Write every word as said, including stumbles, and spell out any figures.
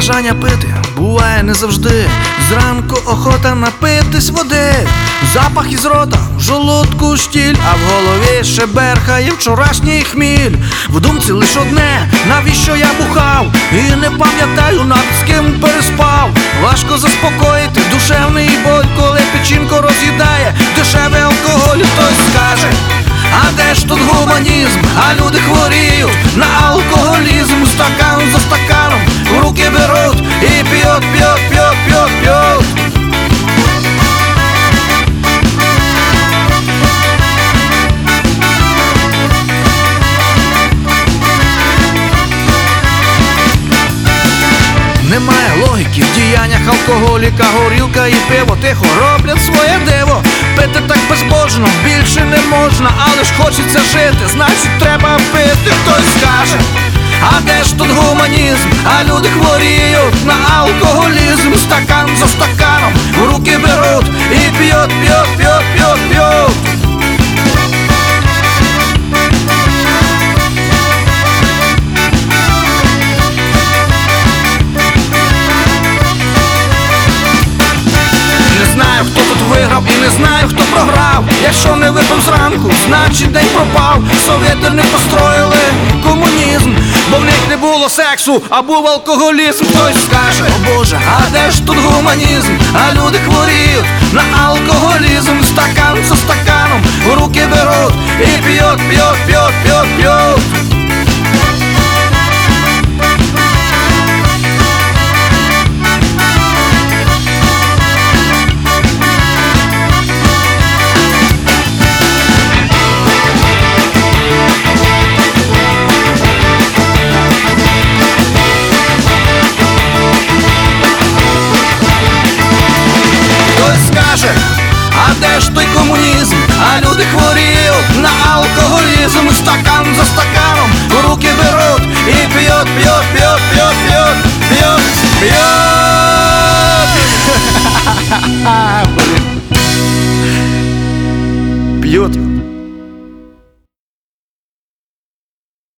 Бажання пити буває не завжди. Зранку охота напитись води. Запах із рота, в жолудку штіль, а в голові ще берхає вчорашній хміль. В думці лиш одне, навіщо я бухав, і не пам'ятаю навіть з ким переспав. Важко заспокоїти душевний боль, коли печінку роз'їдає дешевий алкоголь. Хтось скаже, а де ж тут гуманізм? А люди хворіють на алкоголізм. Стакан за стаканом в руки беруть і п'ють, п'ють, п'ють, п'ють, п'ють. Немає логіки в діяннях алкоголіка. Горілка і пиво тихо роблять своє диво. Пити так безбожно більше не можна, але ж хочеться жити, значить треба пити. Хтось скаже, а де ж тут гуманізм? А люди хворіють на алкоголізм. Стакан за стаканом в руки беруть і п'ють, п'ють, п'ють, п'ють, п'ють. Не знаю, хто тут виграв і не знаю, хто програв. Якщо не випив зранку, значить день пропав. Совєти не построїли комунізм, бо в них не було сексу, а був алкоголізм. Хтось скаже, о Боже, а де ж тут гуманізм? А люди хворіють на алкоголізм. Стакан за стаканом в руки беруть і п'ють, п'ють, п'ють, п'ють, п'ють. А де ж той комунізм? А люди хворіють на алкоголізм. Стакан за стаканом в руки беруть і п'ють, п'ють, п'ють, п'ють, п'ють, п'ють, п'ють. П'ють.